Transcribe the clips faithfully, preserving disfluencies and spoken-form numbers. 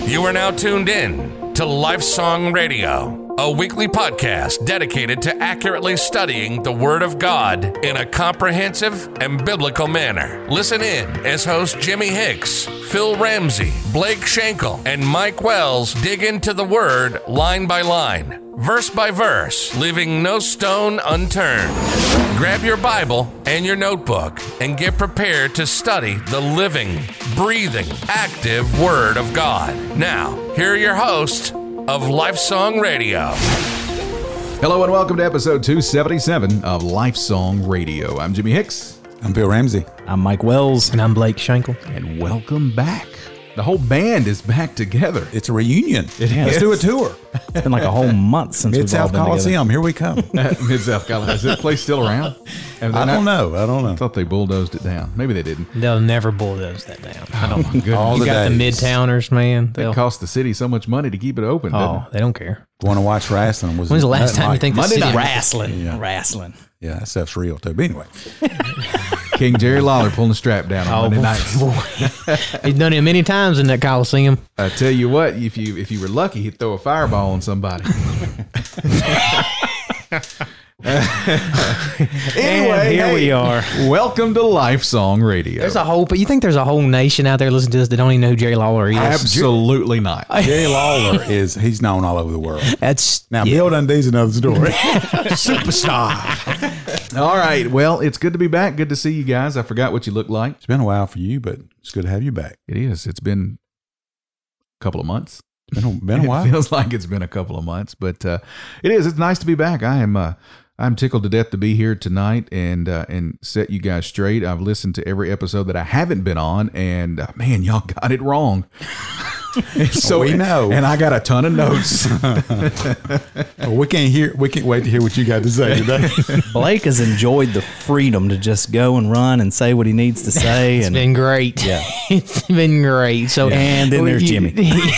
You are now tuned in to Lifesong Radio, a weekly podcast dedicated to accurately studying the Word of God in a comprehensive and biblical manner. Listen in as hosts Jimmy Hicks, Phil Ramsey, Blake Schenkel, and Mike Wells dig into the Word line by line, verse by verse, leaving no stone unturned. Grab your Bible and your notebook and get prepared to study the living, breathing, active Word of God. Now, here are your hosts of Lifesong Radio. Hello and welcome to episode two seventy-seven of Lifesong Radio. I'm Jimmy Hicks. I'm Phil Ramsey. I'm Mike Wells. And I'm Blake Schenkel. And welcome back. The whole band is back together. It's a reunion. It Let's is. do a tour. It's been like a whole month since we've all Mid-South been Coliseum. Here we come. Mid-South Coliseum. Is that place still around? Have they I not- don't know. I don't know. I thought they bulldozed it down. Maybe they didn't. They'll never bulldoze that down. I don't know. Goodness. All You the got days. the Midtowners, man. That They'll, cost the city so much money to keep it open. doesn't oh, they don't care. Want to watch wrestling? Was When's the last that time you like- think the Monday city night. Wrestling. Yeah. Wrestling. Yeah, that stuff's real too. But anyway, it? King Jerry Lawler pulling the strap down on Oh, Monday boy. nights. He's done it many times in that Coliseum. I tell you what, if you if you were lucky, he'd throw a fireball on somebody. Anyway, And here hey, we are. Welcome to Lifesong Radio. There's a whole, but you think there's a whole nation out there listening to us that don't even know who Jerry Lawler is? Absolutely not. Jerry Lawler is he's known all over the world. That's Now, yeah. Bill Dundee's another story. Superstar. All right. Well, it's good to be back. Good to see you guys. I forgot what you look like. It's been a while for you, but it's good to have you back. It is. It's been a couple of months. It's been a, been a while. It feels like it's been a couple of months, but uh, it is. It's nice to be back. I am. Uh, I'm tickled to death to be here tonight and uh, and set you guys straight. I've listened to every episode that I haven't been on, and uh, man, y'all got it wrong. So We know. and I got a ton of notes. Well, we can't hear. We can't wait to hear what you got to say today. Blake has enjoyed the freedom to just go and run and say what he needs to say. It's and been great. Yeah. It's been great. So And then there's Jimmy.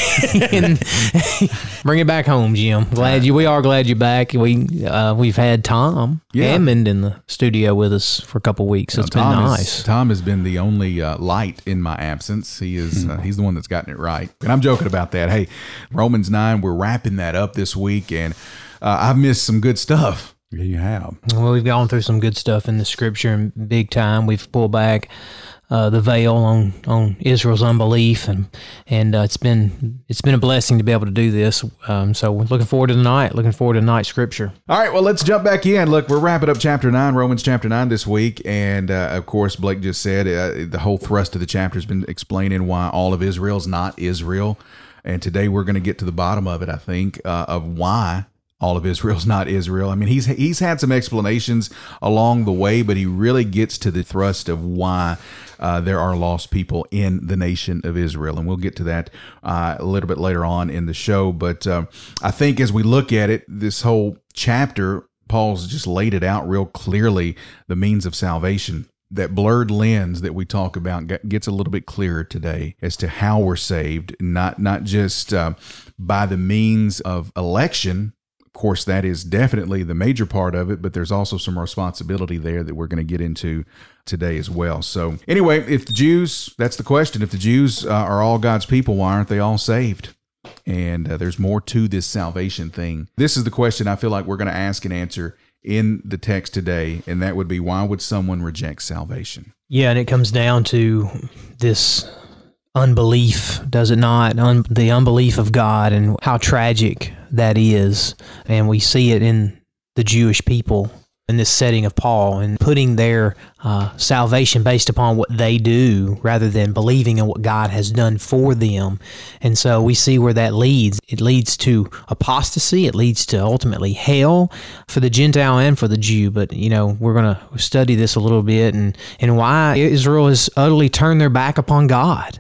and bring it back home, Jim. Glad you. We are glad you're back. We uh, we've had Tom Yeah. Hammond in the studio with us for a couple weeks. So it's Tom been is- nice. Tom has been the only uh, light in my absence. He is. Uh, he's the one that's gotten it right. And I'm joking about that. Hey, Romans nine. We're wrapping that up this week, and uh, I've missed some good stuff. Yeah, you have. Well, we've gone through some good stuff in the scripture and big time. We've pulled back uh, the veil on, on Israel's unbelief, and and uh, it's been it's been a blessing to be able to do this. Um, so we're looking forward to tonight. Looking forward to tonight's scripture. All right, well, let's jump back in. Look, we're wrapping up chapter nine, Romans chapter nine this week. And, uh, of course, Blake just said uh, the whole thrust of the chapter has been explaining why all of Israel's not Israel. And today we're going to get to the bottom of it, I think, uh, of why all of Israel's not Israel. I mean, he's he's had some explanations along the way, but he really gets to the thrust of why uh, there are lost people in the nation of Israel. And we'll get to that uh, a little bit later on in the show. But uh, I think as we look at it, this whole chapter, Paul's just laid it out real clearly, the means of salvation. That blurred lens that we talk about gets a little bit clearer today as to how we're saved, not not just uh, by the means of election. Of course, that is definitely the major part of it, but there's also some responsibility there that we're going to get into today as well. So anyway, if the Jews, that's the question, if the Jews uh, are all God's people, why aren't they all saved? And uh, there's more to this salvation thing. This is the question I feel like we're going to ask and answer in the text today, and that would be, why would someone reject salvation? Yeah, and it comes down to this unbelief, does it not? Un- the unbelief of God and how tragic that is. And we see it in the Jewish people in this setting of Paul and putting their uh, salvation based upon what they do rather than believing in what God has done for them. And so we see where that leads. It leads to apostasy. It leads to ultimately hell for the Gentile and for the Jew. But, you know, we're going to study this a little bit and, and why Israel has utterly turned their back upon God.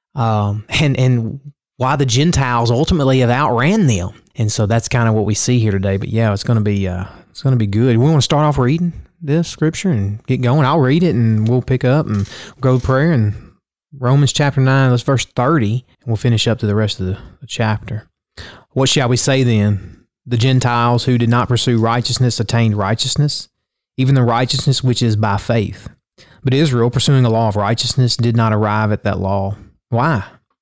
Um, and, and why the Gentiles ultimately have outran them. And so that's kind of what we see here today. But yeah, it's going to be, uh, it's going to be good. We want to start off reading this scripture and get going. I'll read it and we'll pick up and go to prayer. And Romans chapter nine, that's verse thirty. And we'll finish up to the rest of the, the chapter. What shall we say then? The Gentiles who did not pursue righteousness attained righteousness, even the righteousness which is by faith. But Israel, pursuing a law of righteousness, did not arrive at that law. Why?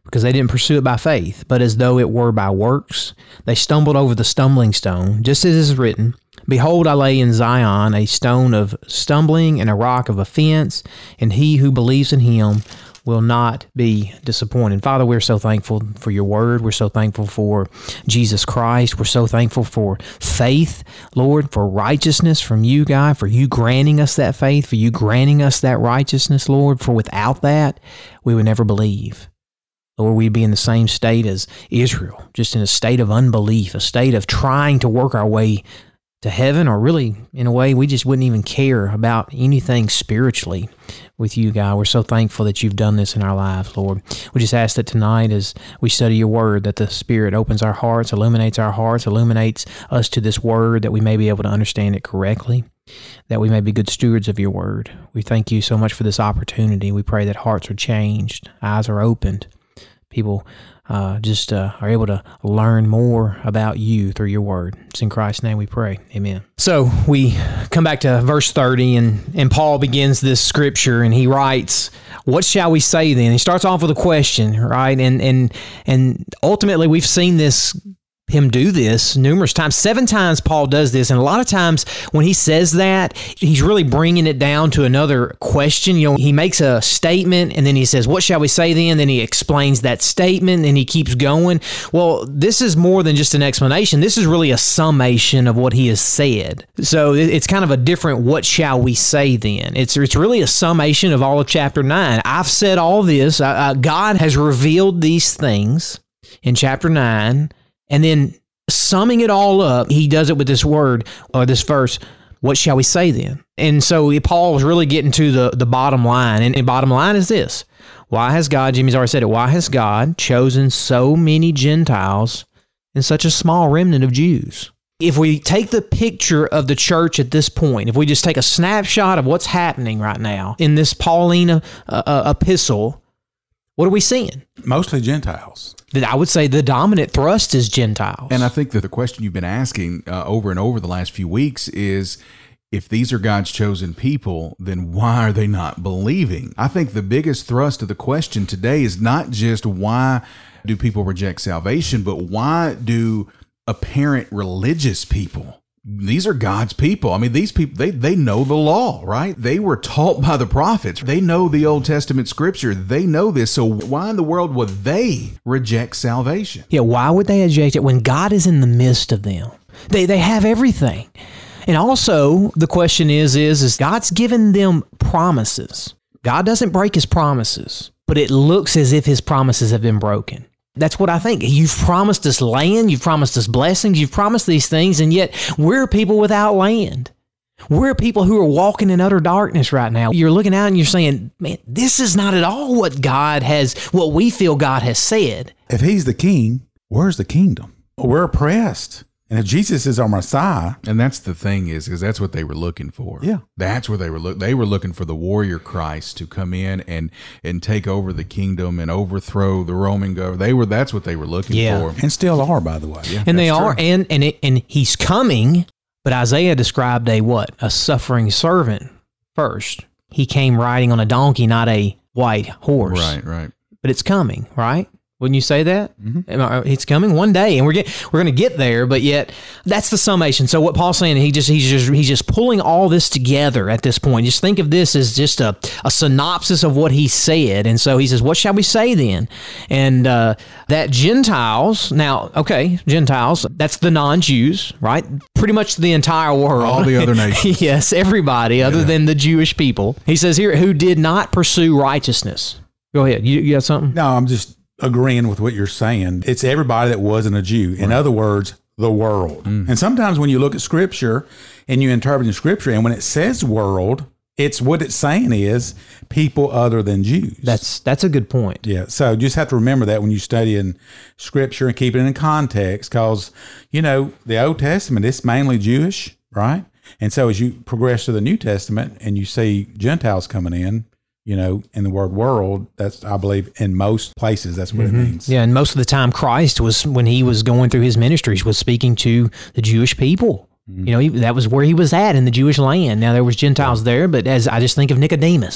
because they didn't pursue it by faith, but as though it were by works. They stumbled over the stumbling stone, just as is written, Behold, I lay in Zion a stone of stumbling and a rock of offense, and he who believes in him will not be disappointed. Father, we're so thankful for your word. We're so thankful for Jesus Christ. We're so thankful for faith, Lord, for righteousness from you, God, for you granting us that faith, for you granting us that righteousness, Lord, for without that, we would never believe. Lord, we'd be in the same state as Israel, just in a state of unbelief, a state of trying to work our way to heaven, or really, in a way, we just wouldn't even care about anything spiritually with you, God. We're so thankful that you've done this in our lives, Lord. We just ask that tonight as we study your word, that the Spirit opens our hearts, illuminates our hearts, illuminates us to this word, that we may be able to understand it correctly, that we may be good stewards of your word. We thank you so much for this opportunity. We pray that hearts are changed, eyes are opened, people Uh, just uh, are able to learn more about you through your word. It's in Christ's name we pray. Amen. So we come back to verse thirty, and, and Paul begins this scripture, and he writes, what shall we say then? He starts off with a question, right? And and and ultimately we've seen this him do this numerous times. Seven times Paul does this, and a lot of times when he says that, he's really bringing it down to another question. You know, he makes a statement, and then he says, what shall we say then? Then he explains that statement, and he keeps going. Well, this is more than just an explanation. This is really a summation of what he has said. So it's kind of a different what shall we say then? It's, it's really a summation of all of chapter nine. I've said all this. Uh, God has revealed these things in chapter nine, and then summing it all up, he does it with this word or this verse, what shall we say then? And so Paul is really getting to the, the bottom line. And the bottom line is this. Why has God, Jimmy's already said it, why has God chosen so many Gentiles and such a small remnant of Jews? If we take the picture of the church at this point, if we just take a snapshot of what's happening right now in this Pauline uh, uh, epistle, what are we seeing? Mostly Gentiles. I would say the dominant thrust is Gentiles. And I think that the question you've been asking uh, over and over the last few weeks is, if these are God's chosen people, then why are they not believing? I think the biggest thrust of the question today is not just why do people reject salvation, but why do apparent religious people, these are God's people. I mean, these people, they, they know the law, right? They were taught by the prophets. They know the Old Testament scripture. They know this. So why in the world would they reject salvation? Yeah, why would they reject it when God is in the midst of them? They they have everything. And also, the question is, is, is God's given them promises. God doesn't break his promises, but it looks as if his promises have been broken. That's what I think. You've promised us land, you've promised us blessings, you've promised these things, and yet we're people without land. We're people who are walking in utter darkness right now. You're looking out and you're saying, man, this is not at all what God has, what we feel God has said. If he's the king, where's the kingdom? We're oppressed. And if Jesus is our Messiah. And that's the thing is, is that's what they were looking for. Yeah. That's where they were look. They were looking for the warrior Christ to come in and, and take over the kingdom and overthrow the Roman government. They were, that's what they were looking Yeah. for. And still are, by the way. Yeah, and they that's are, true. and and it, and he's coming, but Isaiah described a what? A suffering servant first. He came riding on a donkey, not a white horse. Right, right. But it's coming, right? Wouldn't you say that? Mm-hmm. It's coming one day, and we're get, we're going to get there. But yet, that's the summation. So what Paul's saying, he just he's just he's just pulling all this together at this point. Just think of this as just a, a synopsis of what he said. And so he says, "What shall we say then?" And uh, that Gentiles, now, okay, Gentiles, that's the non-Jews, right? Pretty much the entire world, All the other nations. Yes, everybody other than the Jewish people. He says here, who did not pursue righteousness. Go ahead. You, you got something? No, I'm just agreeing with what you're saying. It's everybody that wasn't a Jew. In other words, the world. Mm. And sometimes when you look at scripture and you interpret the scripture, and when it says world, it's what it's saying is people other than Jews. That's that's a good point. Yeah. So you just have to remember that when you study in scripture and keep it in context, because, you know, the Old Testament, it's mainly Jewish, right? And so as you progress to the New Testament and you see Gentiles coming in, you know, in the word world, that's, I believe, in most places, that's what mm-hmm. it means. Yeah, and most of the time Christ was, when he was going through his ministries, was speaking to the Jewish people. Mm-hmm. You know, he, that was where he was at in the Jewish land. Now, there was Gentiles yeah. there, but as I just think of Nicodemus. Yeah.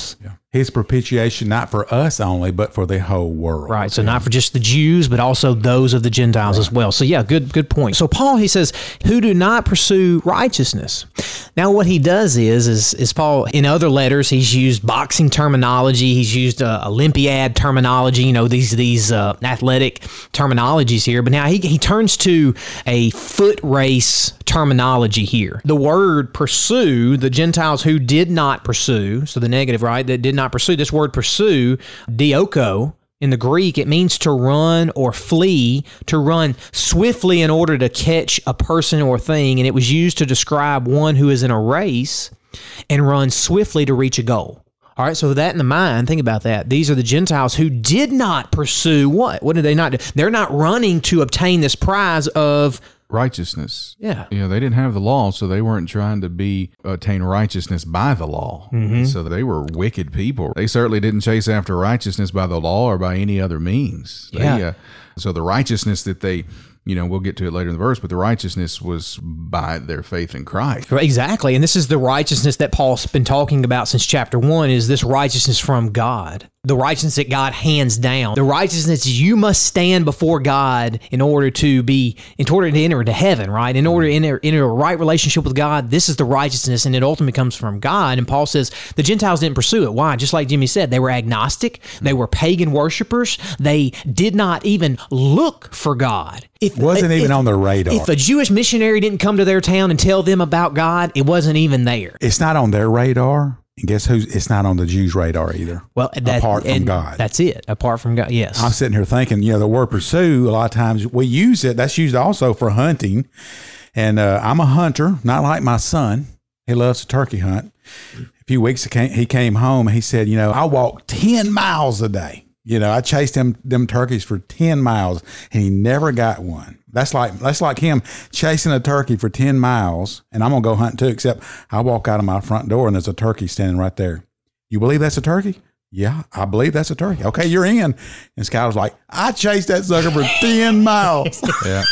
His propitiation, not for us only, but for the whole world. Right. So not for just the Jews, but also those of the Gentiles right. as well. So yeah, good, good point. So Paul, he says, who do not pursue righteousness. Now what he does is, is, is Paul, in other letters, he's used boxing terminology. He's used uh, Olympiad terminology, you know, these, these uh, athletic terminologies here. But now he, he turns to a foot race terminology here. The word pursue, the Gentiles who did not pursue, so the negative, right, that did not not pursue. This word pursue, dioko, in the Greek, it means to run or flee, to run swiftly in order to catch a person or thing, and it was used to describe one who is in a race and runs swiftly to reach a goal. All right, so with that in the mind, think about that. These are the Gentiles who did not pursue what? What did they not do? They're not running to obtain this prize of righteousness. Yeah. You know, they didn't have the law, so they weren't trying to be attain righteousness by the law. Mm-hmm. So they were wicked people. They certainly didn't chase after righteousness by the law or by any other means. Yeah. They, uh, so the righteousness that they, you know, we'll get to it later in the verse, but the righteousness was by their faith in Christ. Exactly. And this is the righteousness that Paul's been talking about since chapter one, is this righteousness from God. The righteousness that God hands down. The righteousness you must stand before God in order to be, in order to enter into heaven, right? In order to enter, enter a right relationship with God, this is the righteousness, and it ultimately comes from God. And Paul says the Gentiles didn't pursue it. Why? Just like Jimmy said, they were agnostic. They were pagan worshipers. They did not even look for God. If, wasn't if, even on their radar. If a Jewish missionary didn't come to their town and tell them about God, it wasn't even there. It's not on their radar. And guess who? It's not on the Jews' radar either. Well, that, apart from God. That's it. Apart from God, yes. I'm sitting here thinking, you know, the word pursue, a lot of times we use it. That's used also for hunting. And uh, I'm a hunter, not like my son. He loves to turkey hunt. A few weeks ago, he came home and he said, you know, I walk ten miles a day. You know, I chased them them turkeys for ten miles and he never got one. That's like that's like him chasing a turkey for ten miles, and I'm going to go hunt too, except I walk out of my front door and there's a turkey standing right there. You believe that's a turkey? Yeah, I believe that's a turkey. Okay, you're in. And Skylar's like, I chased that sucker for ten miles. Yeah.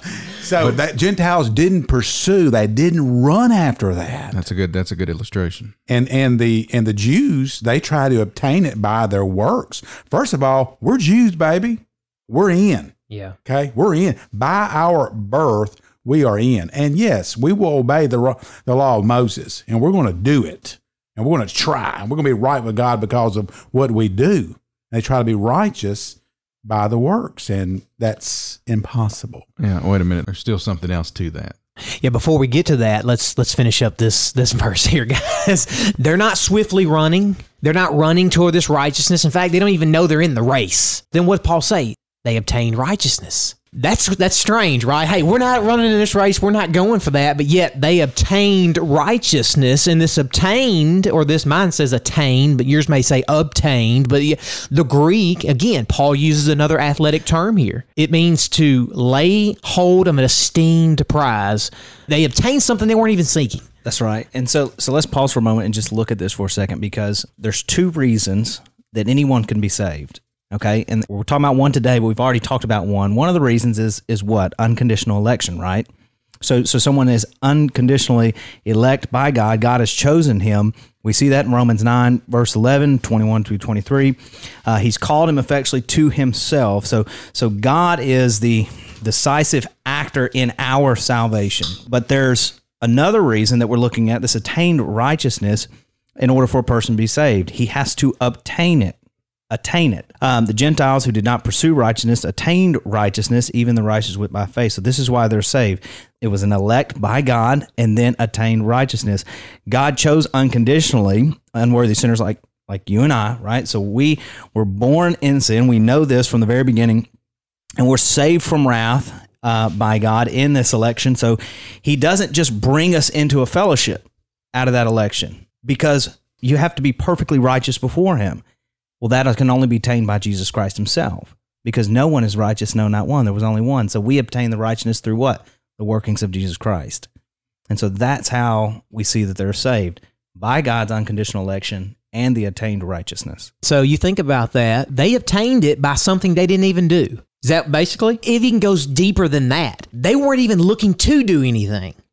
So that Gentiles didn't pursue, they didn't run after that. That's a good that's a good illustration. And and the and the Jews, they try to obtain it by their works. First of all, we're Jews, baby. We're in. Yeah. Okay, we're in. By our birth, we are in. And yes, we will obey the the law of Moses, and we're going to do it. And we're going to try. And we're going to be right with God because of what we do. They try to be righteous by the works, and that's impossible. Yeah, wait a minute. There's still something else to that. Yeah, before we get to that, let's let's finish up this this verse here, guys. They're not swiftly running. They're not running toward this righteousness. In fact, they don't even know they're in the race. Then what did Paul say? They obtained righteousness. That's that's strange, right? Hey, we're not running in this race. We're not going for that. But yet they obtained righteousness. And this obtained, or this mine says attained, but yours may say obtained. But the Greek, again, Paul uses another athletic term here. It means to lay hold of an esteemed prize. They obtained something they weren't even seeking. That's right. And so so let's pause for a moment and just look at this for a second, because there's two reasons that anyone can be saved. Okay, and we're talking about one today, but we've already talked about one. One of the reasons is is what? Unconditional election, right? So so someone is unconditionally elect by God. God has chosen him. We see that in Romans nine, verse eleven, twenty-one through twenty-three. Uh, he's called him effectually to himself. So so God is the decisive actor in our salvation. But there's another reason that we're looking at, this attained righteousness. In order for a person to be saved, he has to obtain it. Attain it. Um, the Gentiles who did not pursue righteousness attained righteousness, even the righteous went by faith. So this is why they're saved. It was an elect by God and then attained righteousness. God chose unconditionally unworthy sinners like like you and I, right? So we were born in sin. We know this from the very beginning, and we're saved from wrath uh, by God in this election. So he doesn't just bring us into a fellowship out of that election, because you have to be perfectly righteous before him. Well, that can only be attained by Jesus Christ himself, because no one is righteous, no, not one. There was only one. So we obtain the righteousness through what? The workings of Jesus Christ. And so that's how we see that they're saved, by God's unconditional election and the attained righteousness. So you think about that. They obtained it by something they didn't even do. Is that basically? It even goes deeper than that. They weren't even looking to do anything.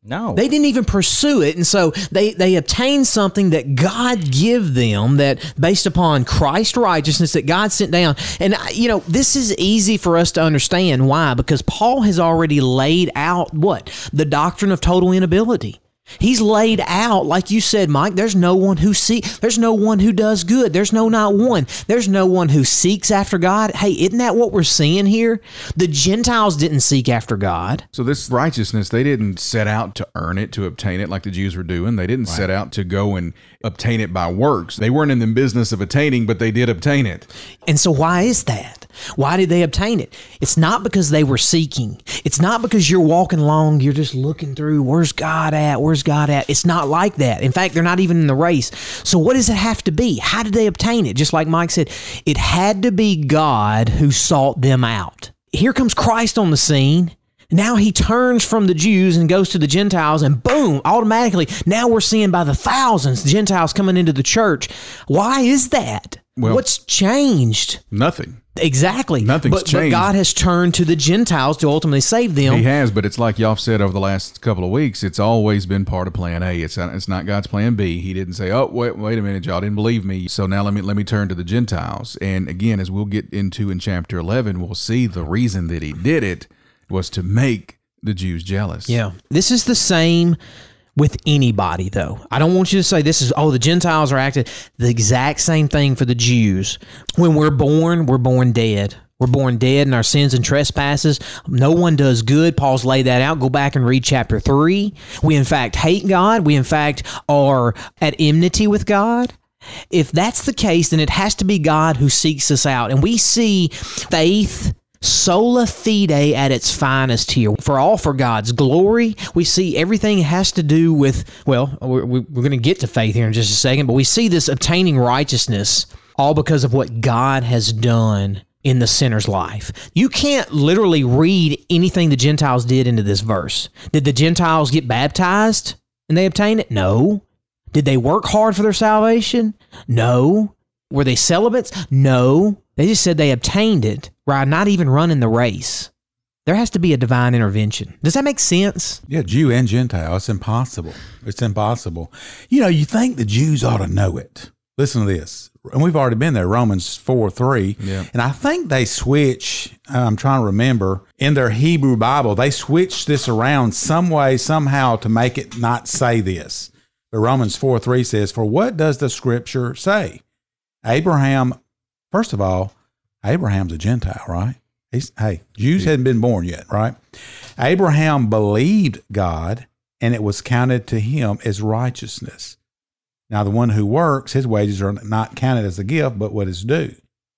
No. They didn't even pursue it. And so they, they obtained something that God give them, that based upon Christ's righteousness that God sent down. And, you know, this is easy for us to understand. Why? Because Paul has already laid out what? The doctrine of total inability. He's laid out, like you said, Mike, there's no one who see, there's no one who does good. There's no not one. There's no one who seeks after God. Hey, isn't that what we're seeing here? The Gentiles didn't seek after God. So this righteousness, they didn't set out to earn it, to obtain it like the Jews were doing. They didn't right. set out to go and obtain it by works. They weren't in the business of attaining, but they did obtain it. And so why is that? Why did they obtain it? It's not because they were seeking. It's not because you're walking along, you're just looking through, where's God at? Where's God at? It's not like that. In fact, they're not even in the race. So what does it have to be? How did they obtain it? Just like Mike said, it had to be God who sought them out. Here comes Christ on the scene. Now he turns from the Jews and goes to the Gentiles, and boom, automatically, now we're seeing by the thousands Gentiles coming into the church. Why is that? Well, what's changed? Nothing. Exactly. Nothing's but, changed. But God has turned to the Gentiles to ultimately save them. He has, but it's like y'all said over the last couple of weeks, it's always been part of plan A. It's not, it's not God's plan B. He didn't say, oh, wait, wait a minute, y'all didn't believe me, so now let me let me turn to the Gentiles. And again, as we'll get into in chapter eleven, we'll see the reason that he did it was to make the Jews jealous. Yeah. This is the same with anybody, though. I don't want you to say this is, oh, the Gentiles are acting. The exact same thing for the Jews. When we're born, we're born dead. We're born dead in our sins and trespasses. No one does good. Paul's laid that out. Go back and read chapter three. We, in fact, hate God. We, in fact, are at enmity with God. If that's the case, then it has to be God who seeks us out. And we see faith, sola fide, at its finest here. For all for God's glory. We see everything has to do with, well, we're, we're going to get to faith here in just a second, but we see this obtaining righteousness all because of what God has done in the sinner's life. You can't literally read anything the Gentiles did into this verse. Did the Gentiles get baptized and they obtained it? No. Did they work hard for their salvation? No. Were they celibates? No. They just said they obtained it by not even running the race. There has to be a divine intervention. Does that make sense? Yeah, Jew and Gentile. It's impossible. It's impossible. You know, you think the Jews ought to know it. Listen to this. And we've already been there, Romans four three. Yeah. And I think they switch, I'm trying to remember, in their Hebrew Bible, they switch this around some way, somehow to make it not say this. But Romans four three says, for what does the scripture say? Abraham, first of all, Abraham's a Gentile, right? He's, hey, Jews hadn't been born yet, right? Abraham believed God, and it was counted to him as righteousness. Now, the one who works, his wages are not counted as a gift, but what is due.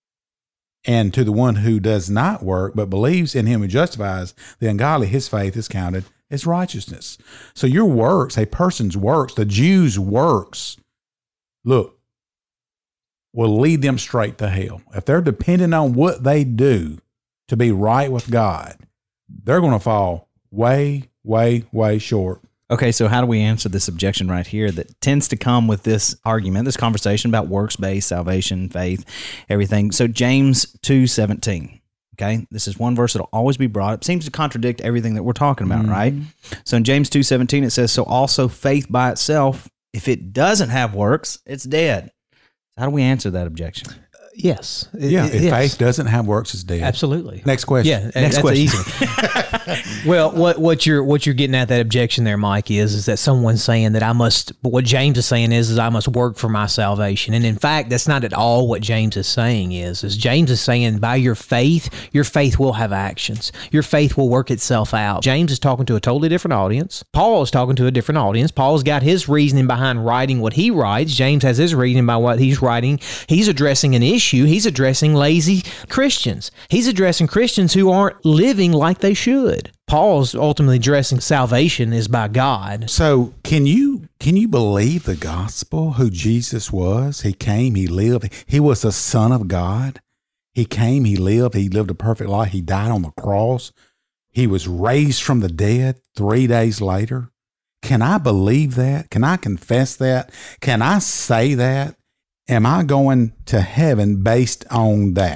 And to the one who does not work, but believes in him who justifies the ungodly, his faith is counted as righteousness. So your works, a person's works, the Jews' works, look, will lead them straight to hell. If they're dependent on what they do to be right with God, they're going to fall way, way, way short. Okay, so how do we answer this objection right here that tends to come with this argument, this conversation about works-based salvation, faith, everything? So James two seventeen, okay? This is one verse that will always be brought up. Seems to contradict everything that we're talking about, mm-hmm. right? So in James two seventeen, it says, so also faith by itself, if it doesn't have works, it's dead. How do we answer that objection? Yes. Yeah, if yes. faith doesn't have works, it's dead. Absolutely. Next question. Yeah, next that's question. Easy. Well, what what you're what you're getting at that objection there, Mike, is is that someone's saying that I must. What James is saying is is I must work for my salvation, and in fact, that's not at all what James is saying. Is is James is saying by your faith, your faith will have actions. Your faith will work itself out. James is talking to a totally different audience. Paul is talking to a different audience. Paul's got his reasoning behind writing what he writes. James has his reasoning by what he's writing. He's addressing an issue. He's addressing lazy Christians. He's addressing Christians who aren't living like they should. Paul's ultimately addressing salvation is by God. So can you can you believe the gospel, who Jesus was? He came, he lived, he was the Son of God. He came, he lived, he lived a perfect life. He died on the cross. He was raised from the dead three days later. Can I believe that? Can I confess that? Can I say that? Am I going to heaven based on that?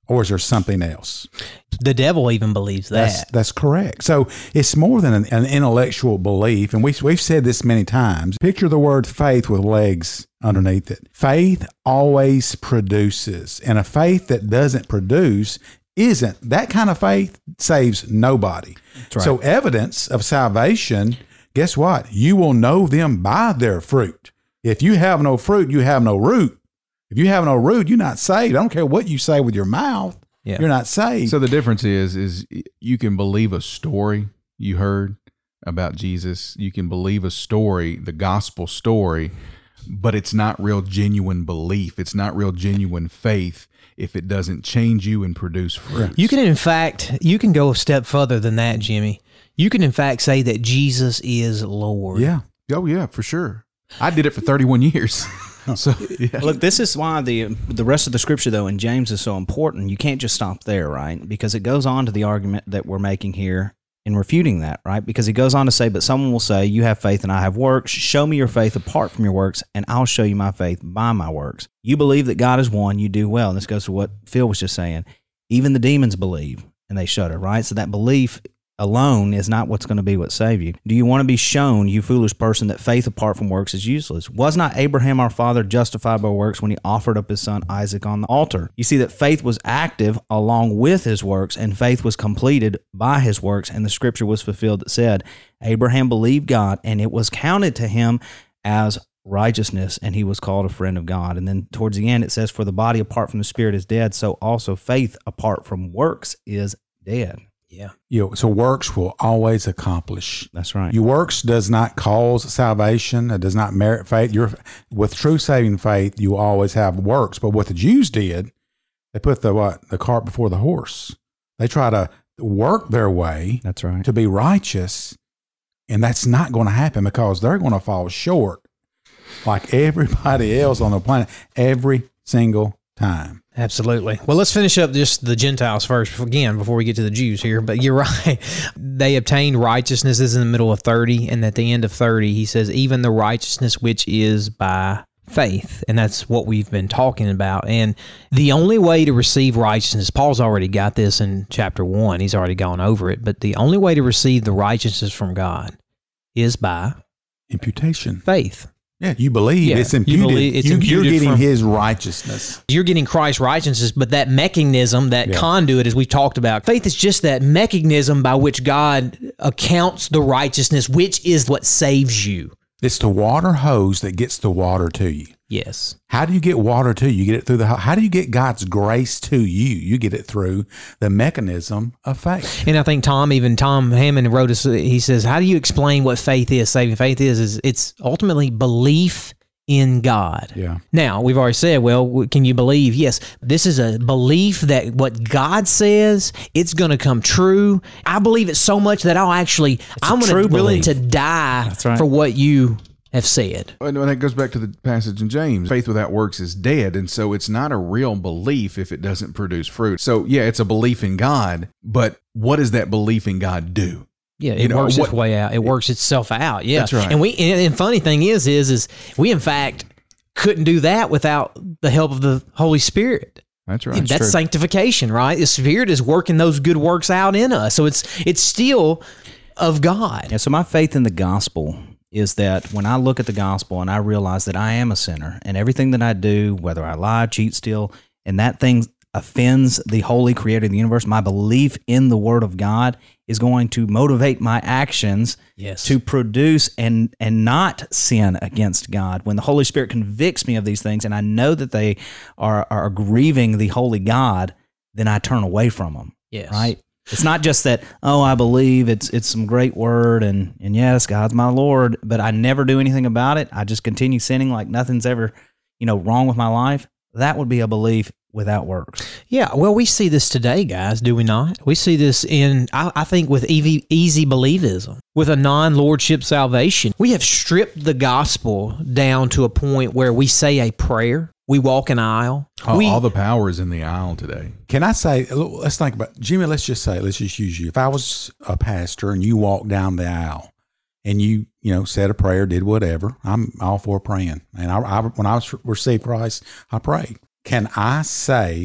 Or is there something else? The devil even believes that. That's, that's correct. So it's more than an, an intellectual belief. And we, we've said this many times. Picture the word faith with legs underneath it. Faith always produces. And a faith that doesn't produce isn't. That kind of faith saves nobody. Right. So evidence of salvation, guess what? You will know them by their fruit. If you have no fruit, you have no root. If you have no root, you're not saved. I don't care what you say with your mouth. Yeah. You're not saved. So the difference is, is you can believe a story you heard about Jesus. You can believe a story, the gospel story, but it's not real genuine belief. It's not real genuine faith if it doesn't change you and produce fruit. You can, in fact, you can go a step further than that, Jimmy. You can, in fact, say that Jesus is Lord. Yeah. Oh, yeah, for sure. I did it for thirty-one years. So, yeah. Look, this is why the the rest of the scripture, though, in James is so important. You can't just stop there, right? Because it goes on to the argument that we're making here in refuting that, right? Because he goes on to say, but someone will say, you have faith and I have works. Show me your faith apart from your works, and I'll show you my faith by my works. You believe that God is one, you do well. And this goes to what Phil was just saying. Even the demons believe, and they shudder, right? So that belief alone is not what's going to be what save you. Do you want to be shown, you foolish person, that faith apart from works is useless? Was not Abraham our father justified by works when he offered up his son Isaac on the altar? You see that faith was active along with his works, and faith was completed by his works, and the scripture was fulfilled that said, Abraham believed God, and it was counted to him as righteousness, and he was called a friend of God. And then towards the end it says, for the body apart from the spirit is dead, so also faith apart from works is dead. Yeah. You know, so works will always accomplish. That's right. Your works does not cause salvation. It does not merit faith. You're, with true saving faith, you always have works. But what the Jews did, they put the what the cart before the horse. They try to work their way. That's right. To be righteous, and that's not going to happen because they're going to fall short, like everybody else on the planet, every single time. Absolutely. Well, let's finish up just the Gentiles first, again, before we get to the Jews here. But you're right. They obtained righteousness. This is in the middle of thirty. And at the end of thirty, he says, even the righteousness which is by faith. And that's what we've been talking about. And the only way to receive righteousness, Paul's already got this in chapter one. He's already gone over it. But the only way to receive the righteousness from God is by imputation. Faith. Yeah, you believe yeah, it's imputed. You believe it's you, imputed. You're getting from, his righteousness. You're getting Christ's righteousness, but that mechanism, that yeah. conduit, as we've talked about, faith is just that mechanism by which God accounts the righteousness, which is what saves you. It's the water hose that gets the water to you. Yes. How do you get water to you? You get it through the, how do you get God's grace to you? You get it through the mechanism of faith. And I think Tom, even Tom Hammond wrote us, he says, how do you explain what faith is? Saving faith is, is it's ultimately belief in God. Yeah. Now, we've already said, well, can you believe? Yes. This is a belief that what God says, it's going to come true. I believe it so much that I'll actually, it's I'm going to willing to die right. for what you have said. And that goes back to the passage in James. Faith without works is dead, and so it's not a real belief if it doesn't produce fruit. So, yeah, it's a belief in God, but what does that belief in God do? Yeah, it you know, works what, its way out. It works itself out. Yeah, that's right. And we, and, and funny thing is, is, is we in fact couldn't do that without the help of the Holy Spirit. That's right. That's, that's sanctification, right? The Spirit is working those good works out in us, so it's it's still of God. Yeah. So my faith in the gospel is that when I look at the gospel and I realize that I am a sinner, and everything that I do, whether I lie, cheat, steal, and that thing offends the holy creator of the universe, my belief in the Word of God is going to motivate my actions yes. to produce and and not sin against God. When the Holy Spirit convicts me of these things and I know that they are, are grieving the holy God, then I turn away from them. Yes. Right? It's not just that, oh, I believe it's it's some great word and, and yes, God's my Lord, but I never do anything about it. I just continue sinning like nothing's ever, you know, wrong with my life. That would be a belief without works. Yeah, well, we see this today, guys, do we not? We see this in, I, I think, with easy, easy believism, with a non-lordship salvation. We have stripped the gospel down to a point where we say a prayer, we walk an aisle. Oh, we, all the power is in the aisle today. Can I say, let's think about, Jimmy, let's just say, let's just use you. If I was a pastor and you walked down the aisle and you, you know, said a prayer, did whatever, I'm all for praying. And I, I when I was received Christ, I prayed. Can I say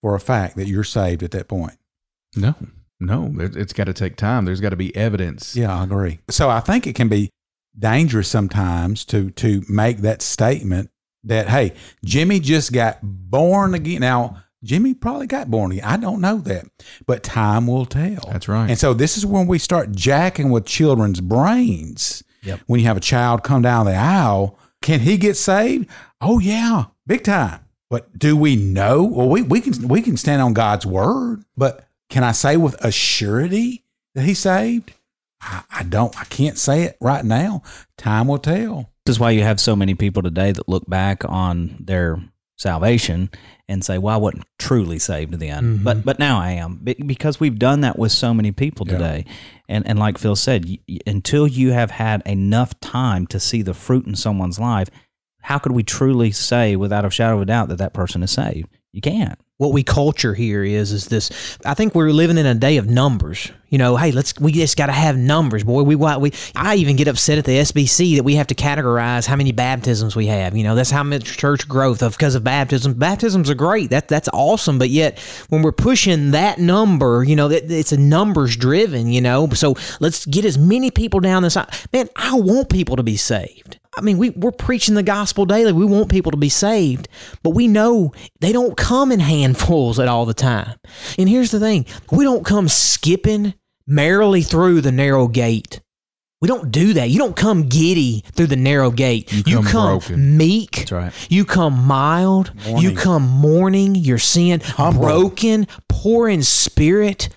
for a fact that you're saved at that point. No, no, it, it's got to take time. There's got to be evidence. Yeah, I agree. So I think it can be dangerous sometimes to to make that statement that, hey, Jimmy just got born again. Now, Jimmy probably got born again. I don't know that, but time will tell. That's right. And so this is when we start jacking with children's brains. Yep. When you have a child come down the aisle, can he get saved? Oh yeah, big time. But do we know? Well, we, we can we can stand on God's word, but can I say with a surety that he's saved? I, I don't. I can't say it right now. Time will tell. This is why you have so many people today that look back on their salvation and say, well, I wasn't truly saved then, mm-hmm. but but now I am, because we've done that with so many people today. Yeah. And and like Phil said, y- until you have had enough time to see the fruit in someone's life, how could we truly say without a shadow of a doubt that that person is saved? You can't. What we culture here is is this. I think we're living in a day of numbers. You know, hey, let's we just got to have numbers, boy. We we I even get upset at the S B C that we have to categorize how many baptisms we have. You know, that's how much church growth of because of baptisms. Baptisms are great. That that's awesome. But yet, when we're pushing that number, you know, it, it's a numbers driven. You know, so let's get as many people down this. Man, I want people to be saved. I mean, we, we're preaching the gospel daily. We want people to be saved, but we know they don't come in handfuls at all the time. And here's the thing. We don't come skipping merrily through the narrow gate. We don't do that. You don't come giddy through the narrow gate. You come, you come broken. meek. That's right. You come mild. Mourning. You come mourning your sin, Humble. broken, poor in spirit.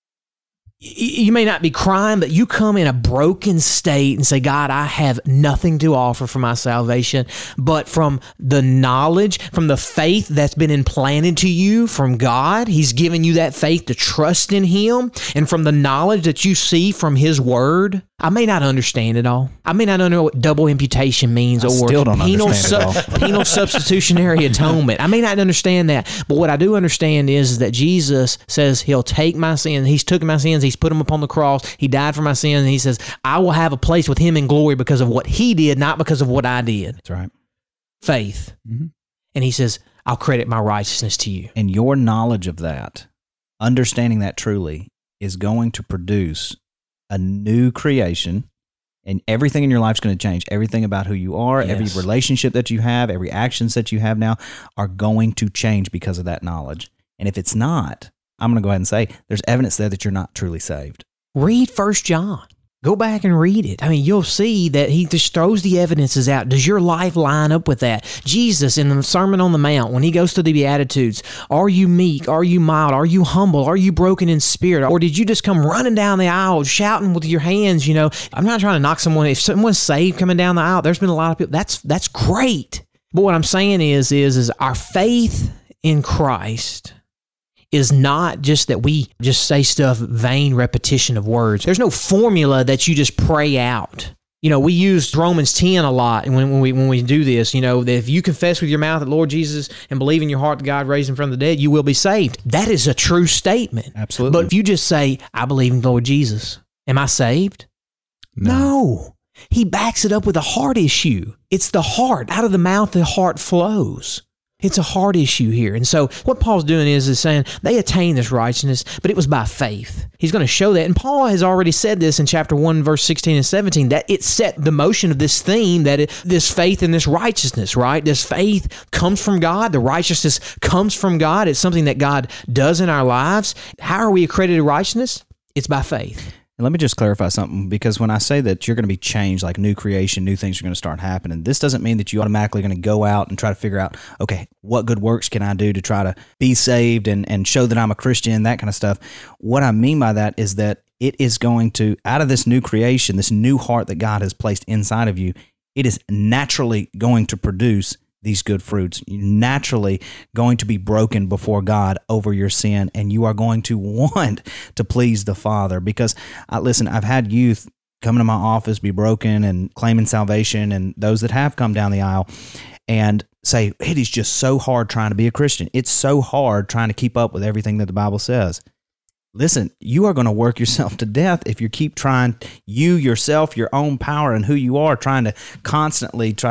You may not be crying, but you come in a broken state and say, God, I have nothing to offer for my salvation, but from the knowledge, from the faith that's been implanted to you from God, He's given you that faith to trust in Him, and from the knowledge that you see from His Word. I may not understand it all. I may not know what double imputation means I or still don't penal, understand it all. penal substitutionary atonement. I may not understand that, but what I do understand is, is that Jesus says He'll take my sins. He's took my sins. He's put them upon the cross. He died for my sins. And He says, I will have a place with Him in glory because of what He did, not because of what I did. That's right. Faith. Mm-hmm. And He says, I'll credit my righteousness to you. And your knowledge of that, understanding that truly, is going to produce a new creation, and everything in your life is going to change. Everything about who you are, Yes. every relationship that you have, every actions that you have now are going to change because of that knowledge. And if it's not, I'm going to go ahead and say there's evidence there that you're not truly saved. Read First John. Go back and read it. I mean, you'll see that he just throws the evidences out. Does your life line up with that? Jesus in the Sermon on the Mount, when he goes through the Beatitudes, are you meek? Are you mild? Are you humble? Are you broken in spirit? Or did you just come running down the aisle, shouting with your hands? You know, I'm not trying to knock someone. If someone's saved coming down the aisle, there's been a lot of people. That's that's great. But what I'm saying is, is, is our faith in Christ is not just that we just say stuff, vain repetition of words. There's no formula that you just pray out. You know, we use Romans ten a lot when, when we when we do this. You know, that if you confess with your mouth that Lord Jesus and believe in your heart that God raised Him from the dead, you will be saved. That is a true statement. Absolutely. But if you just say, I believe in the Lord Jesus, am I saved? No. No. He backs it up with a heart issue. It's the heart. Out of the mouth, the heart flows. It's a heart issue here. And so what Paul's doing is, is saying they attained this righteousness, but it was by faith. He's going to show that. And Paul has already said this in chapter one, verse sixteen and seventeen, that it set the motion of this theme, that it, this faith and this righteousness, right? This faith comes from God. The righteousness comes from God. It's something that God does in our lives. How are we accredited righteousness? It's by faith. And let me just clarify something, because when I say that you're going to be changed, like new creation, new things are going to start happening, this doesn't mean that you automatically going to go out and try to figure out, okay, what good works can I do to try to be saved and, and show that I'm a Christian, that kind of stuff. What I mean by that is that it is going to, out of this new creation, this new heart that God has placed inside of you, it is naturally going to produce these good fruits. You're naturally going to be broken before God over your sin, and you are going to want to please the Father. Because, uh, listen, I've had youth come into my office, be broken and claiming salvation, and those that have come down the aisle and say, it is just so hard trying to be a Christian. It's so hard trying to keep up with everything that the Bible says. Listen, you are going to work yourself to death if you keep trying, you yourself, your own power and who you are, trying to constantly try to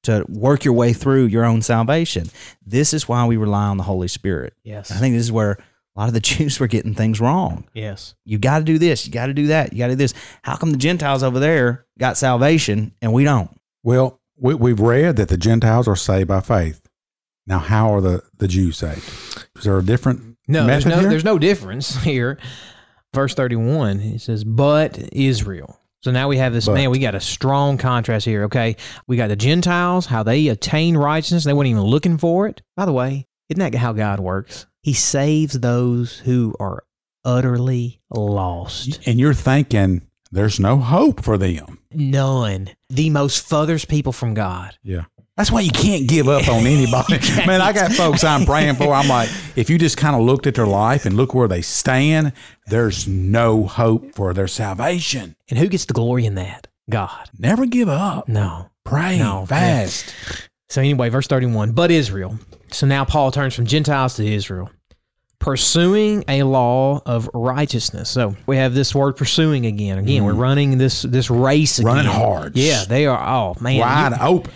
to work your way through your own salvation. This is why we rely on the Holy Spirit. Yes. I think this is where a lot of the Jews were getting things wrong. Yes. You got to do this. You got to do that. You got to do this. How come the Gentiles over there got salvation and we don't? Well, we, we've read that the Gentiles are saved by faith. Now, how are the, the Jews saved? Is there a different No, there's method no, here? there's no difference here. Verse thirty-one, it says, but Israel. So now we have this, But. man, we got a strong contrast here, okay? We got the Gentiles, how they attain righteousness. They weren't even looking for it. By the way, isn't that how God works? He saves those who are utterly lost. And you're thinking there's no hope for them. None. The most furthest people from God. Yeah. That's why you can't give up on anybody. Man, I got folks I'm praying for. I'm like, if you just kind of looked at their life and look where they stand, there's no hope for their salvation. And who gets the glory in that? God. Never give up. No. Pray No, fast. So anyway, verse thirty-one, but Israel. So now Paul turns from Gentiles to Israel, pursuing a law of righteousness. So we have this word pursuing again. Again, mm. we're running this this race again. Running hard. Yeah, they are, oh man. Wide you, open.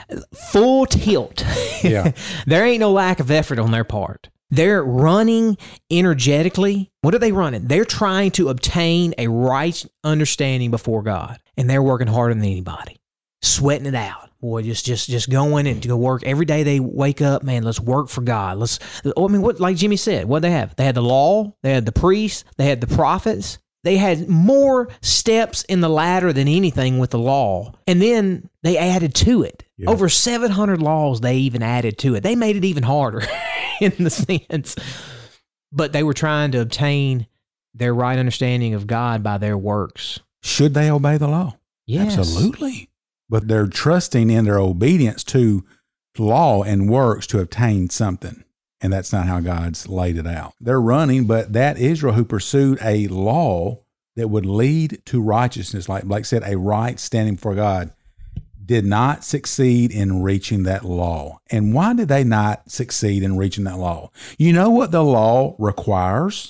Full tilt. Yeah. There ain't no lack of effort on their part. They're running energetically. What are they running? They're trying to obtain a right understanding before God. And they're working harder than anybody. Sweating it out. Boy, just just just going and to go work. Every day they wake up, man, let's work for God. Let's I mean, what like Jimmy said, what they have? They had the law, they had the priests, they had the prophets. They had more steps in the ladder than anything with the law. And then they added to it. Yeah. Over seven hundred laws they even added to it. They made it even harder in the sense. But they were trying to obtain their right understanding of God by their works. Should they obey the law? Yes. Absolutely. But they're trusting in their obedience to law and works to obtain something. And that's not how God's laid it out. They're running, but that Israel who pursued a law that would lead to righteousness, like Blake said, a right standing before God, did not succeed in reaching that law. And why did they not succeed in reaching that law? You know what the law requires?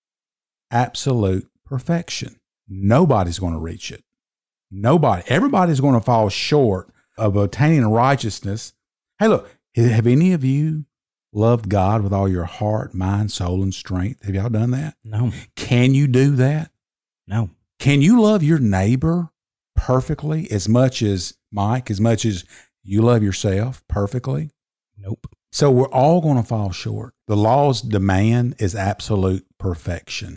Absolute perfection. Nobody's going to reach it. Nobody. Everybody's going to fall short of attaining righteousness. Hey, look, have any of you loved God with all your heart, mind, soul, and strength? Have y'all done that? No. Can you do that? No. Can you love your neighbor perfectly as much as Mike, as much as you love yourself perfectly? Nope. So we're all going to fall short. The law's demand is absolute perfection.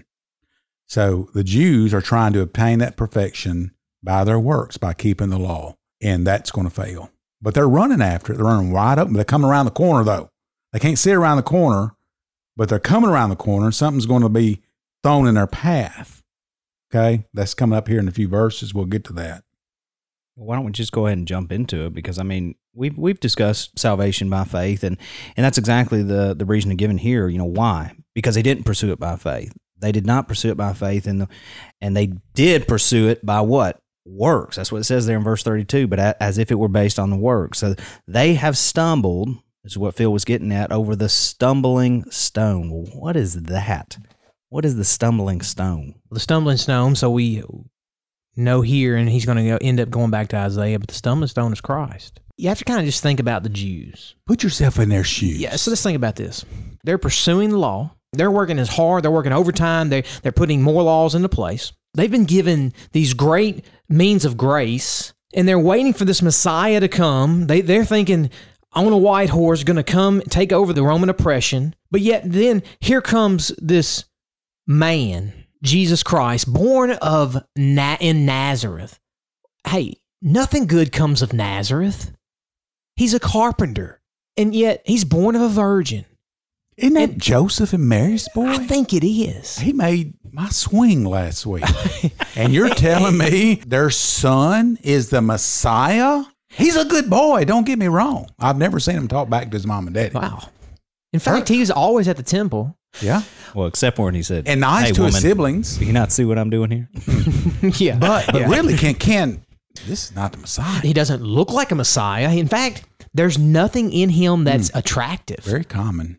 So the Jews are trying to obtain that perfection by their works, by keeping the law, and that's going to fail. But they're running after it. They're running wide open. They're coming around the corner, though. They can't sit around the corner, but they're coming around the corner, and something's going to be thrown in their path. Okay? That's coming up here in a few verses. We'll get to that. Well, why don't we just go ahead and jump into it? Because, I mean, we've, we've discussed salvation by faith, and, and that's exactly the, the reason given here. You know, why? Because they didn't pursue it by faith. They did not pursue it by faith, and, the, and they did pursue it by what? Works. That's what it says there in verse thirty-two, but as if it were based on the works. So they have stumbled, this is what Phil was getting at, over the stumbling stone. Well, what is that? What is the stumbling stone? The stumbling stone, so we know here, and he's going to end up going back to Isaiah, but the stumbling stone is Christ. You have to kind of just think about the Jews. Put yourself in their shoes. Yeah, so let's think about this. They're pursuing the law. They're working as hard. They're working overtime. They're, they're putting more laws into place. They've been given these great means of grace, and they're waiting for this Messiah to come. They, they're thinking on a white horse, going to come take over the Roman oppression. But yet then here comes this man, Jesus Christ, born of Na- in Nazareth. Hey, nothing good comes of Nazareth. He's a carpenter, and yet he's born of a virgin. Isn't that And- Joseph and Mary's boy? I think it is. He made my swing last week. And you're telling me their son is the Messiah? He's a good boy. Don't get me wrong. I've never seen him talk back to his mom and daddy. Wow. In fact, he was always at the temple. Yeah. Well, except when he said, And nice hey, to woman, his siblings. do you not see what I'm doing here? Yeah. But but Yeah. really, can can this is not the Messiah. He doesn't look like a Messiah. In fact, there's nothing in him that's attractive. Very common.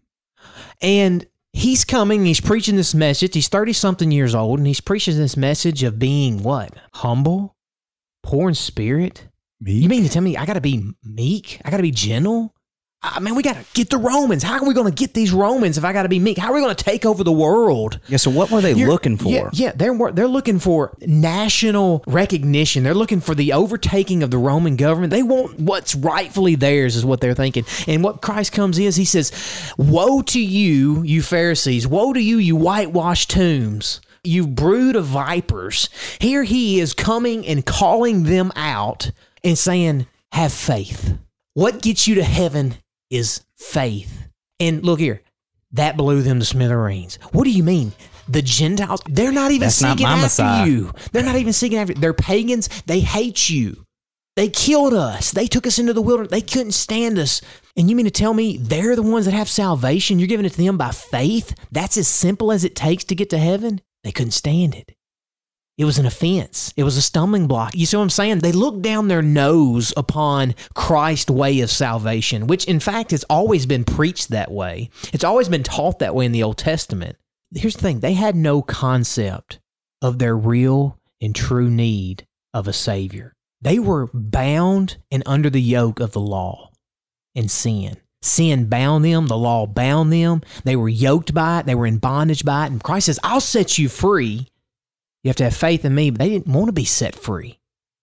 And he's coming, he's preaching this message. He's thirty-something years old, and he's preaching this message of being what? Humble, poor in spirit, Meek? You mean to tell me I got to be meek? I got to be gentle? I mean, we got to get the Romans. How are we going to get these Romans if I got to be meek? How are we going to take over the world? Yeah, so what were they You're- looking for? Yeah, yeah, they're they're looking for national recognition. They're looking for the overtaking of the Roman government. They want what's rightfully theirs, is what they're thinking. And what Christ comes in is, he says, "Woe to you, you Pharisees! Woe to you, you whitewashed tombs! You brood of vipers!" Here he is coming and calling them out and saying, "Have faith. What gets you to heaven is faith." And look here, that blew them to smithereens. What do you mean? The Gentiles, they're not even That's not seeking my after Messiah. you. They're not even seeking after you. They're pagans. They hate you. They killed us. They took us into the wilderness. They couldn't stand us. And you mean to tell me they're the ones that have salvation? You're giving it to them by faith? That's as simple as it takes to get to heaven? They couldn't stand it. It was an offense. It was a stumbling block. You see what I'm saying? They looked down their nose upon Christ's way of salvation, which in fact has always been preached that way. It's always been taught that way in the Old Testament. Here's the thing. They had no concept of their real and true need of a Savior. They were bound and under the yoke of the law and sin. Sin bound them. The law bound them. They were yoked by it. They were in bondage by it. And Christ says, "I'll set you free. You have to have faith in me," but they didn't want to be set free.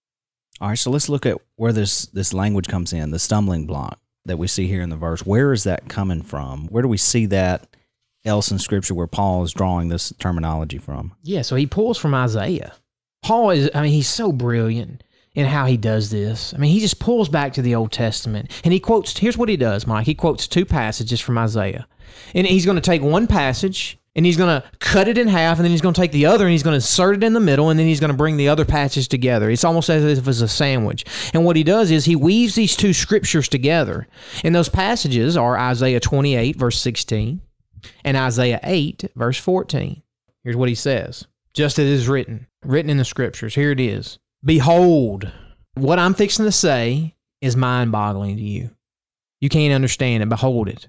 All right, so let's look at where this, this language comes in, the stumbling block that we see here in the verse. Where is that coming from? Where do we see that else in Scripture where Paul is drawing this terminology from? Yeah, so he pulls from Isaiah. Paul is, I mean, he's so brilliant in how he does this. I mean, he just pulls back to the Old Testament, and he quotes, here's what he does, Mike. He quotes two passages from Isaiah. And he's going to take one passage, and he's going to cut it in half, and then he's going to take the other, and he's going to insert it in the middle, and then he's going to bring the other passage together. It's almost as if it's a sandwich. And what he does is he weaves these two scriptures together. And those passages are Isaiah twenty-eight, verse sixteen, and Isaiah eight, verse fourteen. Here's what he says. Just as it is written, written in the scriptures. Here it is. "Behold, what I'm fixing to say is mind-boggling to you. You can't understand it. Behold it."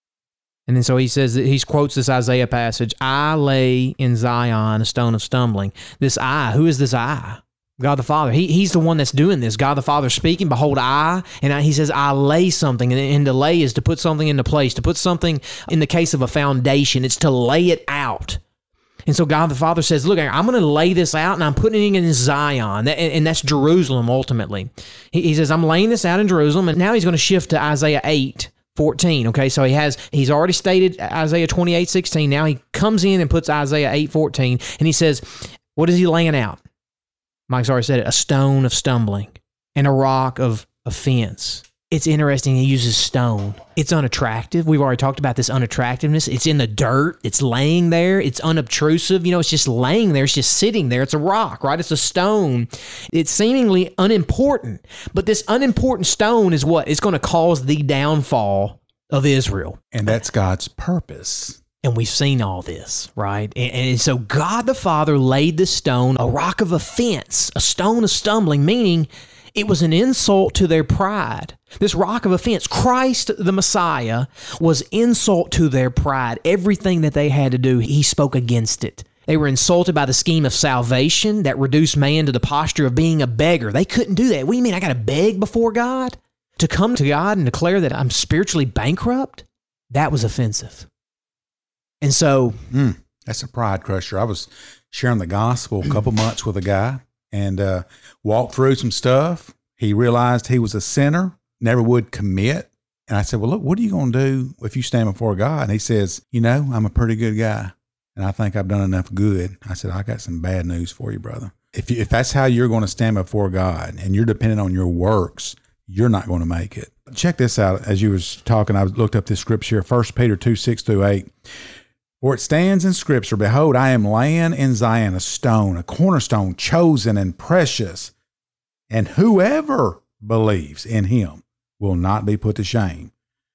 And then so he says, that he quotes this Isaiah passage, "I lay in Zion a stone of stumbling." This I, who is this I? God the Father. He, he's the one that's doing this. God the Father speaking, "Behold, I," and I, he says, "I lay something." And, and to lay is to put something into place, to put something in the case of a foundation. It's to lay it out. And so God the Father says, look, I'm going to lay this out, and I'm putting it in Zion, and that's Jerusalem ultimately. He says, I'm laying this out in Jerusalem, and now he's going to shift to Isaiah eight fourteen. Okay, so he has, he's already stated Isaiah twenty-eight sixteen. Now he comes in and puts Isaiah eight fourteen, and he says, what is he laying out? Mike's already said it, a stone of stumbling and a rock of offense. It's interesting he uses stone. It's unattractive. We've already talked about this unattractiveness. It's in the dirt. It's laying there. It's unobtrusive. You know, it's just laying there. It's just sitting there. It's a rock, right? It's a stone. It's seemingly unimportant. But this unimportant stone is what? It's going to cause the downfall of Israel. And that's God's purpose. And we've seen all this, right? And, and so God the Father laid this stone, a rock of offense, a stone of stumbling, meaning it was an insult to their pride. This rock of offense, Christ the Messiah, was insult to their pride. Everything that they had to do, he spoke against it. They were insulted by the scheme of salvation that reduced man to the posture of being a beggar. They couldn't do that. What do you mean, I got to beg before God? To come to God and declare that I'm spiritually bankrupt? That was offensive. And so... Mm, that's a pride crusher. I was sharing the gospel a couple months with a guy, and uh, walked through some stuff. He realized he was a sinner, never would commit. And I said, well, look, what are you going to do if you stand before God? And he says, you know, I'm a pretty good guy, and I think I've done enough good. I said, I got some bad news for you, brother. If you, if that's how you're going to stand before God and you're dependent on your works, you're not going to make it. Check this out. As you was talking, I looked up this scripture here, First Peter two, six through eight. For it stands in Scripture, behold, I am laying in Zion a stone, a cornerstone, chosen and precious, and whoever believes in him will not be put to shame.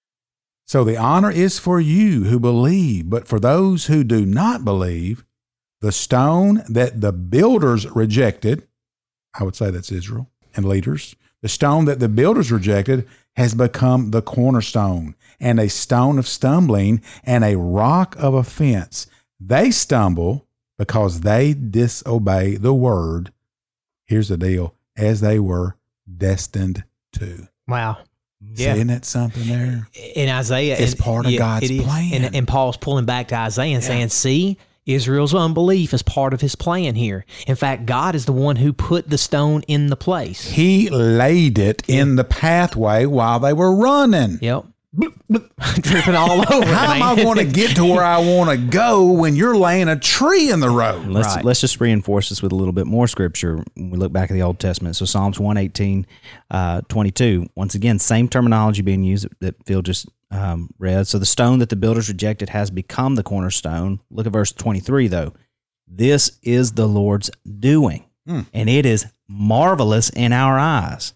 So the honor is for you who believe, but for those who do not believe, the stone that the builders rejected, I would say that's Israel and leaders, the stone that the builders rejected has become the cornerstone, and a stone of stumbling, and a rock of offense. They stumble because they disobey the word. Here's the deal, as they were destined to. Wow. Yeah. Isn't that something there? In Isaiah, It's and- part of yeah, God's it is. plan. And, and Paul's pulling back to Isaiah and saying, see, Israel's unbelief is part of his plan here. In fact, God is the one who put the stone in the place. He laid it in the pathway while they were running. Yep. Bloop, bloop, dripping all over. How am I man. going to get to where I want to go when you're laying a tree in the road? Let's Right. let's just reinforce this with a little bit more scripture when we look back at the Old Testament. So Psalms one eighteen, uh, twenty-two. Once again, same terminology being used that Phil just um, read. So the stone that the builders rejected has become the cornerstone. Look at verse twenty-three, though. This is the Lord's doing, Mm. and it is marvelous in our eyes.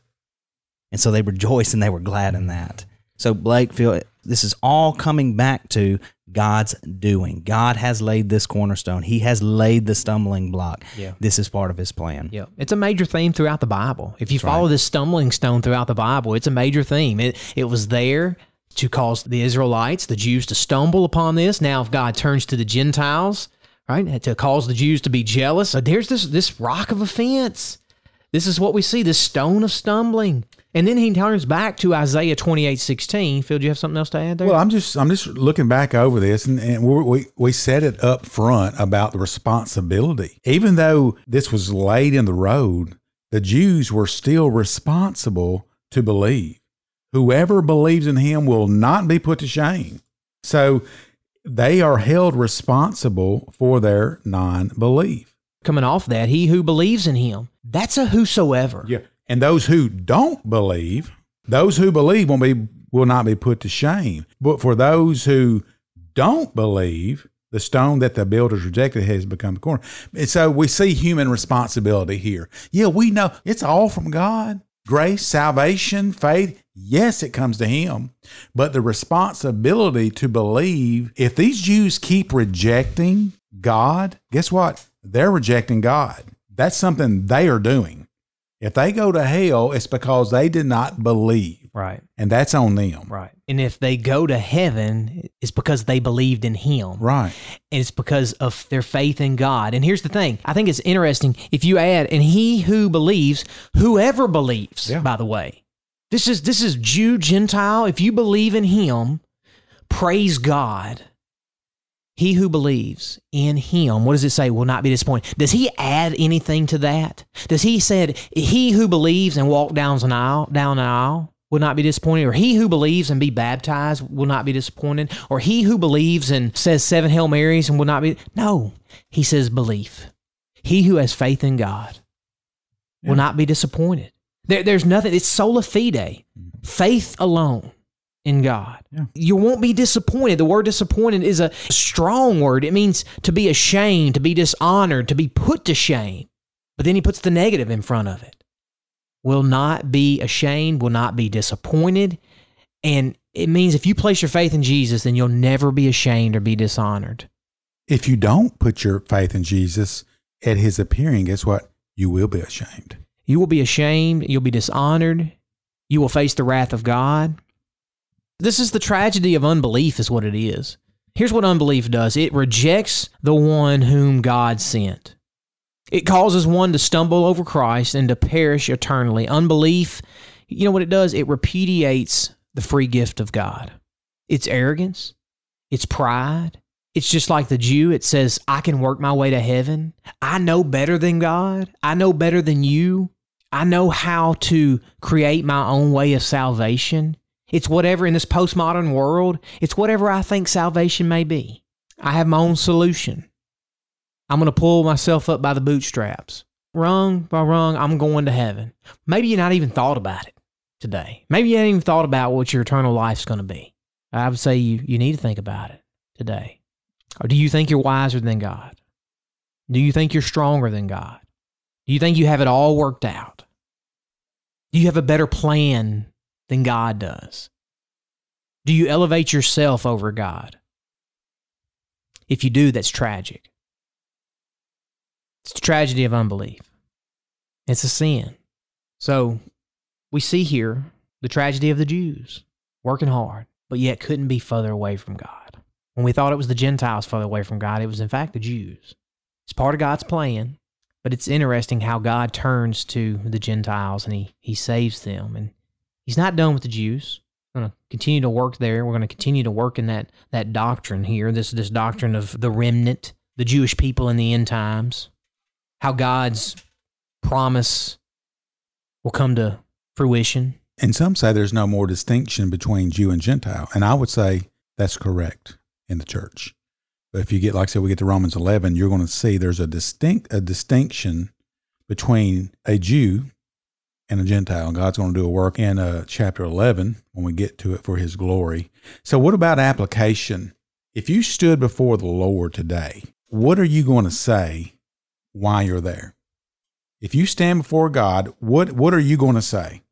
And so they rejoiced and they were glad in that. So Blake, Phil, this is all coming back to God's doing. God has laid this cornerstone. He has laid the stumbling block. Yeah. This is part of his plan. Yeah, it's a major theme throughout the Bible. If you That's follow right. this stumbling stone throughout the Bible, it's a major theme. It it was there to cause the Israelites, the Jews, to stumble upon this. Now, if God turns to the Gentiles, right, to cause the Jews to be jealous, so there's this this rock of offense. This is what we see, this stone of stumbling. And then he turns back to Isaiah twenty-eight sixteen. Phil, do you have something else to add there? Well, I'm just I'm just looking back over this, and, and we we we said it up front about the responsibility. Even though this was laid in the road, the Jews were still responsible to believe. Whoever believes in him will not be put to shame. So they are held responsible for their non-belief. Coming off that, he who believes in him, that's a whosoever. Yeah. And those who don't believe, those who believe will be will not be put to shame. But for those who don't believe, the stone that the builders rejected has become the corner. And so we see human responsibility here. Yeah, we know it's all from God. Grace, salvation, faith, yes, it comes to him. But the responsibility to believe, if these Jews keep rejecting God, guess what? They're rejecting God. That's something they are doing. If they go to hell, it's because they did not believe. Right. And that's on them. Right. And if they go to heaven, it's because they believed in him. Right. And it's because of their faith in God. And here's the thing. I think it's interesting if you add, and he who believes, whoever believes, Yeah. by the way. This is this is Jew, Gentile. If you believe in him, praise God. He who believes in him, what does it say, will not be disappointed. Does he add anything to that? Does he said, he who believes and walk down an aisle, down an aisle will not be disappointed? Or he who believes and be baptized will not be disappointed? Or he who believes and says seven Hail Marys and will not be? No, he says belief. He who has faith in God will not be disappointed. There, there's nothing, it's sola fide, faith alone in God. Yeah. You won't be disappointed. The word disappointed is a strong word. It means to be ashamed, to be dishonored, to be put to shame. But then he puts the negative in front of it. Will not be ashamed, will not be disappointed. And it means if you place your faith in Jesus, then you'll never be ashamed or be dishonored. If you don't put your faith in Jesus at his appearing, guess what? You will be ashamed. You will be ashamed. You'll be dishonored. You will face the wrath of God. This is the tragedy of unbelief is what it is. Here's what unbelief does. It rejects the one whom God sent. It causes one to stumble over Christ and to perish eternally. Unbelief, you know what it does? It repudiates the free gift of God. It's arrogance. It's pride. It's just like the Jew. It says, I can work my way to heaven. I know better than God. I know better than you. I know how to create my own way of salvation. It's whatever in this postmodern world, it's whatever I think salvation may be. I have my own solution. I'm going to pull myself up by the bootstraps. Rung by rung, I'm going to heaven. Maybe you've not even thought about it today. Maybe you haven't even thought about what your eternal life's going to be. I would say you, you need to think about it today. Or do you think you're wiser than God? Do you think you're stronger than God? Do you think you have it all worked out? Do you have a better plan than God does? Do you elevate yourself over God? If you do, that's tragic. It's the tragedy of unbelief. It's a sin. So we see here the tragedy of the Jews working hard, but yet couldn't be further away from God. When we thought it was the Gentiles further away from God, it was in fact the Jews. It's part of God's plan. But it's interesting how God turns to the Gentiles and he, he saves them. And he's not done with the Jews. We're going to continue to work there. We're going to continue to work in that, that doctrine here, this, this doctrine of the remnant, the Jewish people in the end times, how God's promise will come to fruition. And some say there's no more distinction between Jew and Gentile. And I would say that's correct in the church. But if you get, like I said, we get to Romans eleven, you're going to see there's a distinct a distinction between a Jew and a Gentile. And God's going to do a work in uh, chapter eleven when we get to it for his glory. So what about application? If you stood before the Lord today, what are you going to say while you're there? If you stand before God, what, what are you going to say?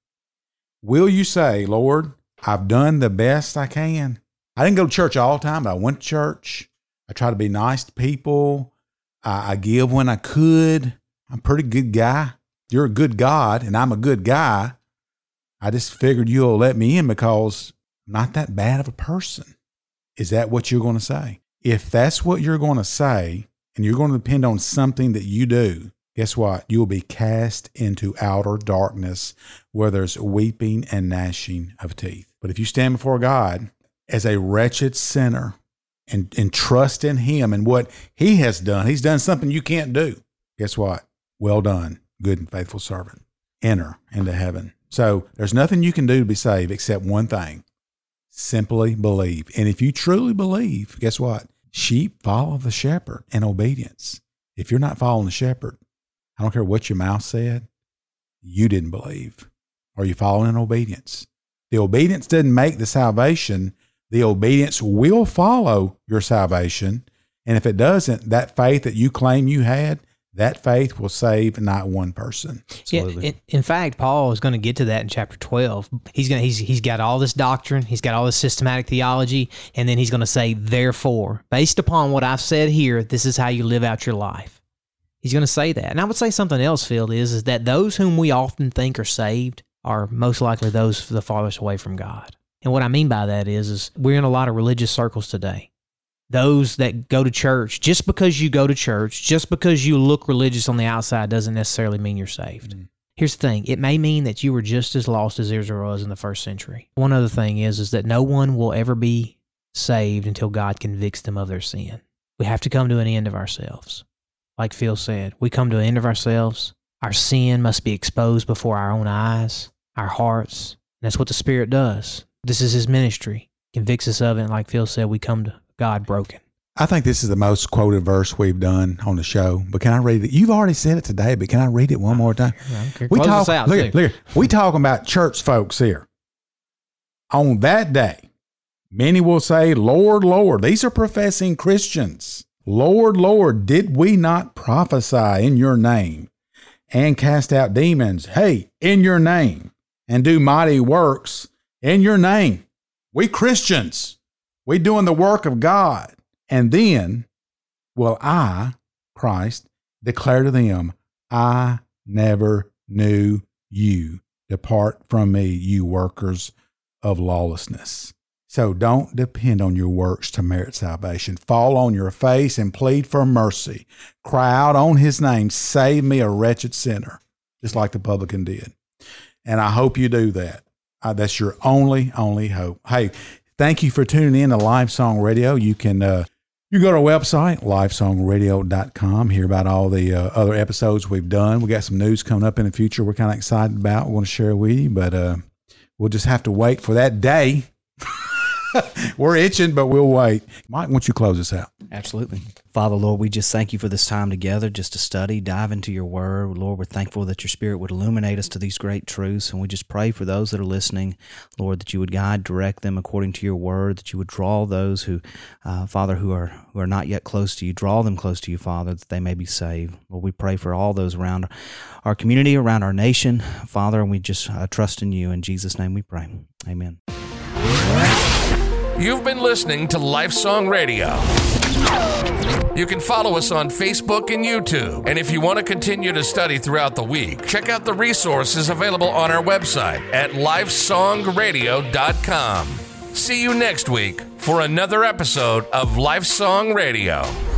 Will you say, Lord, I've done the best I can. I didn't go to church all the time, but I went to church. I try to be nice to people. I, I give when I could. I'm a pretty good guy. You're a good God, and I'm a good guy. I just figured you'll let me in because I'm not that bad of a person. Is that what you're going to say? If that's what you're going to say, and you're going to depend on something that you do, guess what? You'll be cast into outer darkness where there's weeping and gnashing of teeth. But if you stand before God as a wretched sinner, And, and trust in him and what he has done. He's done something you can't do. Guess what? Well done, good and faithful servant. Enter into heaven. So there's nothing you can do to be saved except one thing. Simply believe. And if you truly believe, guess what? Sheep follow the shepherd in obedience. If you're not following the shepherd, I don't care what your mouth said, you didn't believe. Or you're following in obedience. The obedience didn't make the salvation. The obedience will follow your salvation. And if it doesn't, that faith that you claim you had, that faith will save not one person. Absolutely. Yeah, in, in fact, Paul is going to get to that in chapter twelve. He's going to, he's, he's got all this doctrine. He's got all this systematic theology. And then he's going to say, therefore, based upon what I've said here, this is how you live out your life. He's going to say that. And I would say something else, Phil, is, is that those whom we often think are saved are most likely those the farthest away from God. And what I mean by that is, is we're in a lot of religious circles today. Those that go to church, just because you go to church, just because you look religious on the outside doesn't necessarily mean you're saved. Mm. Here's the thing. It may mean that you were just as lost as Israel was in the first century. One other thing is, is that no one will ever be saved until God convicts them of their sin. We have to come to an end of ourselves. Like Phil said, we come to an end of ourselves. Our sin must be exposed before our own eyes, our hearts. And that's what the Spirit does. This is his ministry. Convicts us of it, and like Phil said, we come to God broken. I think this is the most quoted verse we've done on the show, but can I read it? You've already said it today, but can I read it one more time? Okay. We Close talk, us out, look, look, we talking about church folks here. On that day, many will say, Lord, Lord. These are professing Christians. Lord, Lord, did we not prophesy in your name and cast out demons? Hey, in your name, and do mighty works in your name. We Christians, we doing the work of God. And then will I, Christ, declare to them, I never knew you. Depart from me, you workers of lawlessness. So don't depend on your works to merit salvation. Fall on your face and plead for mercy. Cry out on his name, save me, a wretched sinner, just like the publican did. And I hope you do that. Uh, that's your only, only hope. Hey, thank you for tuning in to Live Song Radio. You can uh, you go to our website, live song radio dot com, hear about all the uh, other episodes we've done. We got some news coming up in the future we're kind of excited about. We want to share with you, but uh, we'll just have to wait for that day. We're itching, but we'll wait. Mike, why don't you close us out? Absolutely. Father, Lord, we just thank you for this time together just to study, dive into your word. Lord, we're thankful that your Spirit would illuminate us to these great truths, and we just pray for those that are listening, Lord, that you would guide, direct them according to your word, that you would draw those who, uh, Father, who are who are not yet close to you, draw them close to you, Father, that they may be saved. Lord, we pray for all those around our community, around our nation, Father, and we just uh, trust in you. In Jesus' name we pray. Amen. You've been listening to Life Song Radio. You can follow us on Facebook and YouTube. And if you want to continue to study throughout the week, check out the resources available on our website at live song radio dot com. See you next week for another episode of Life Song Radio.